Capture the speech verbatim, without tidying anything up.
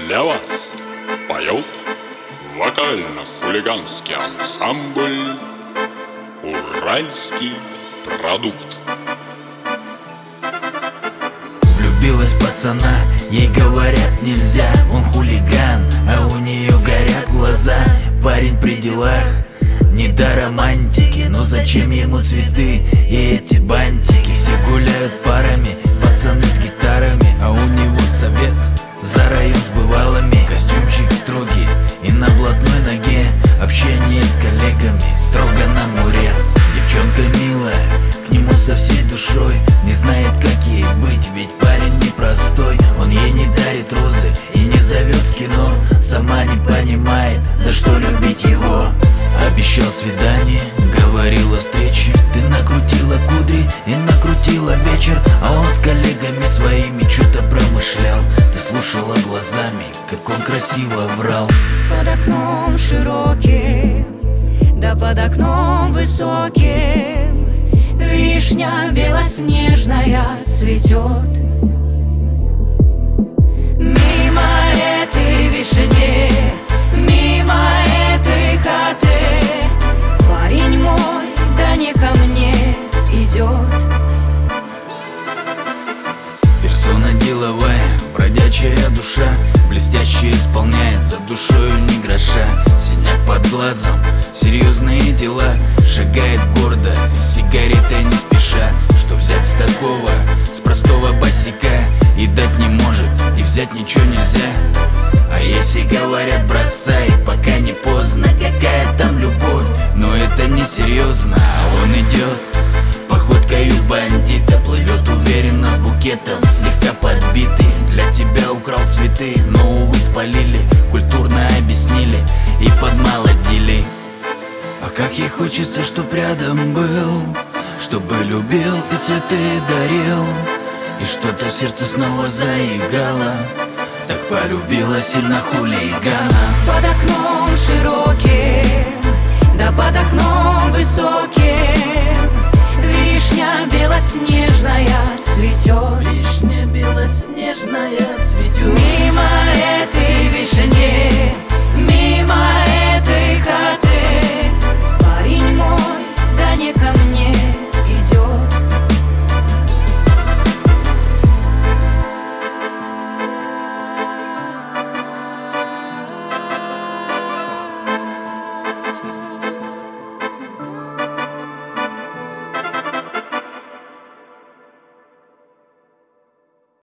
Для вас поет вокально-хулиганский ансамбль «Уральский продукт». Влюбилась в пацана, ей говорят нельзя. Он хулиган, а у нее горят глаза. Парень при делах, не до романтики, но зачем ему цветы и эти бантики? Все гуляют парами, пацаны с гитарами, а у него совет за район с бывалыми. Костюмчик строгий и на блатной ноге, общение с коллегами строго на муре. Девчонка милая, к нему со всей душой, не знает, как ей быть, ведь парень непростой. Он ей не дарит розы и не зовет в кино, сама не понимает, за что любить его. Обещал свидание, говорила встречи, ты накрутила кудри и накрутила вечер. А он с коллегами своими что-то промышлял. Ты слушала глазами, как он красиво врал. Под окном широким, да под окном высоким вишня белоснежная цветет. Мимо этой вишни, мимо этой хаты парень мой, да не ко мне идет. Персона деловая, бродячая душа, блестяще исполняет, за душою ни гроша. Синяк под глазом, серьезные дела, шагает гордо, с сигаретой не спеша. Что взять с такого, с простого босика, и дать не может, и взять ничего нельзя. А если говорят бросай, пока не поздно, какая там любовь, но это не серьезно. А он идет походкою бандита, плывет уверенно с букетом, слегка подбитый. Для тебя украл цветы, но увы спалили, культурно объяснили и подмолодили. А как ей хочется, чтоб рядом был, чтобы любил, ты цветы дарил, и что-то в сердце снова заиграло. Так полюбила сильно хулигана. Под окном широким, да под окном высоким вишня белоснежная цветет. Вишня белоснежная.